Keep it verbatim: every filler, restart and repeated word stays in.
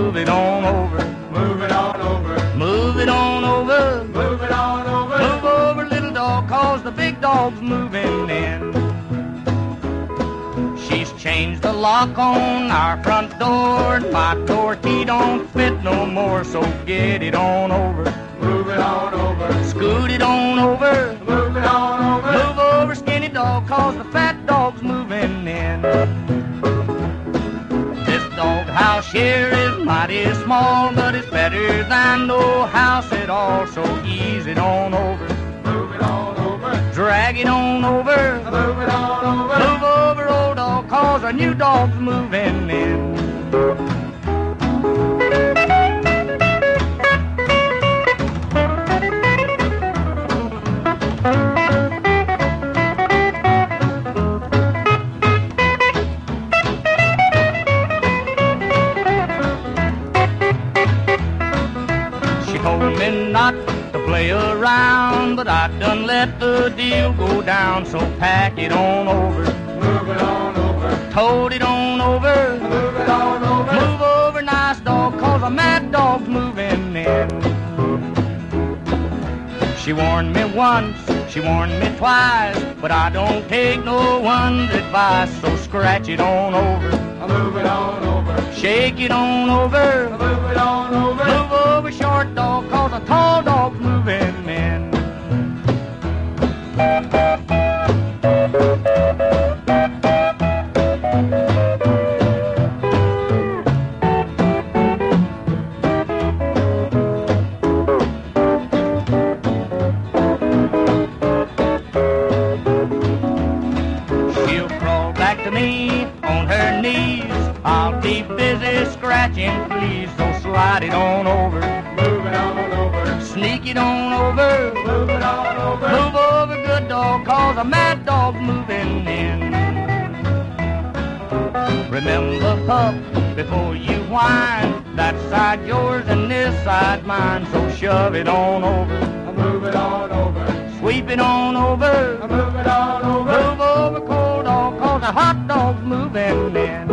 move it on over. Move it on over. Move it on over. Move it on over. Move over, little dog, cause the big dog's moving in. She's changed the lock on our front door, and my door key don't fit no more, so get it on over. Move it on over. Scoot it on over. Move it on over. Move over, skinny dog, cause the fat dog's moving in. This dog house here is mighty small, but it's better than no house at all, so ease it on over. Move it on over. Drag it on over. Move it on over. Move over, old dog, cause our new dog's moving in. She told me not to play around, but I done let the deal go down, so pack it on over. Move it on over. Tote it on over. Move it on over. Move over, nice dog, cause a mad dog's moving in. She warned me once, she warned me twice, but I don't take no one's advice, so scratch it on over. Move it on over. Shake it on over. Move it on over. Move over, short dog, cause a tall dog's moving in. She'll crawl back to me on her knees. I'll be busy scratching, please, so slide it on over. Move it on over. Sneak it on over. Move it on over. Move over, good dog, cause a mad dog's moving in. Remember, pup, before you whine, that side yours and this side mine, so shove it on over. Move it on over. Sweep it on over. Move it on over. Move over, cold dog, cause a hot dog's moving in.